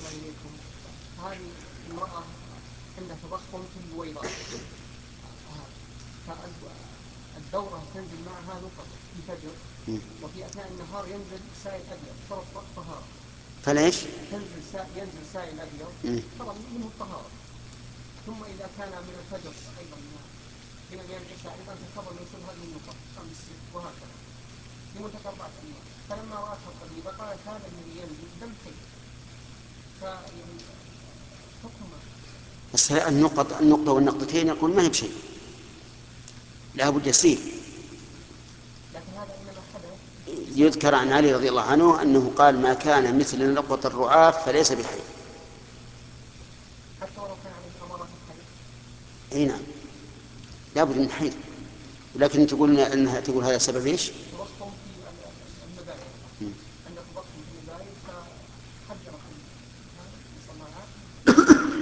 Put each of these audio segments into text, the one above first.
الله إليكم، هذه امرأة عندها تضخم في البويضات، فالدورة تنزل معها نقط في الفجر، وفي أثناء النهار ينزل سائل أبيض شرط طهارة. فليش؟ ينزل سائل أبيض طبعا منه الطهارة. ثم إذا كان من الفجر أيضا من العشاء أيضا تفضل من يصيب هذه النقط 5 6 وهكذا لمدة 4 أيام. فلما رأتها الطبيبة قالت هذا الذي ينزل دم حي، فيعني حكمه. بس النقطة والنقطتين يقول ما هي بشيء، لا بد يسير. لكن هذا إنما حدث. يذكر عن علي رضي الله عنه أنه قال ما كان مثل نقطة الرعاف فليس بحي. حتى ولو كان عليه أمارات الحي. اي نعم، لا بد من حي. لكن تقول انها تقول هذا سبب ايش؟ تضخم في المبايض، عندك تضخم في المبايض فحجرت نسأل الله العافية.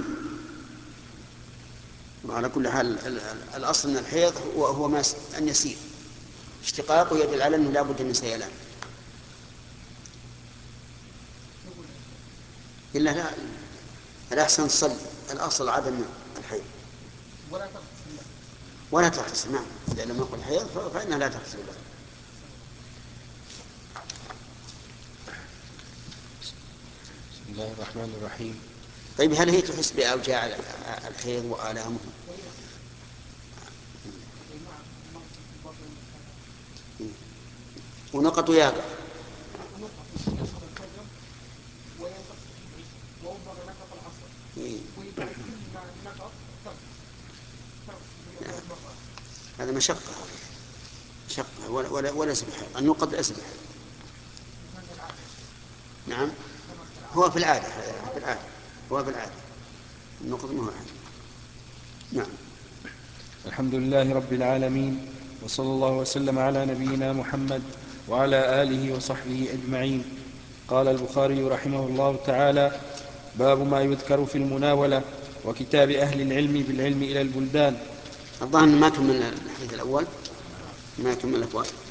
وعلى كل حال الاصل من الحيض هو ما ان يسير، اشتقاقه يدل على انه لا بد من سيلان. الا لا الاحسن تصلي، الاصل عدم الحيض. ولا تغتسل نعم، اذا لم يكن حيض فانها لا تغتسل له. بسم الله الرحمن الرحيم. طيب هل هي تحس بأوجاع الحيض وآلامه؟ ونقط يابع هذا مشقة ولا سبحة. النقط أسبح. نعم هو في العادة النقط مهمة. نعم. الحمد لله رب العالمين، وصلى الله وسلم على نبينا محمد وعلى آله وصحبه أجمعين. قال البخاري رحمه الله تعالى: باب ما يذكر في المناولة وكتاب أهل العلم بالعلم إلى البلدان. الظاهر ما كمل الحديث الأول، ما كمل الأبواب.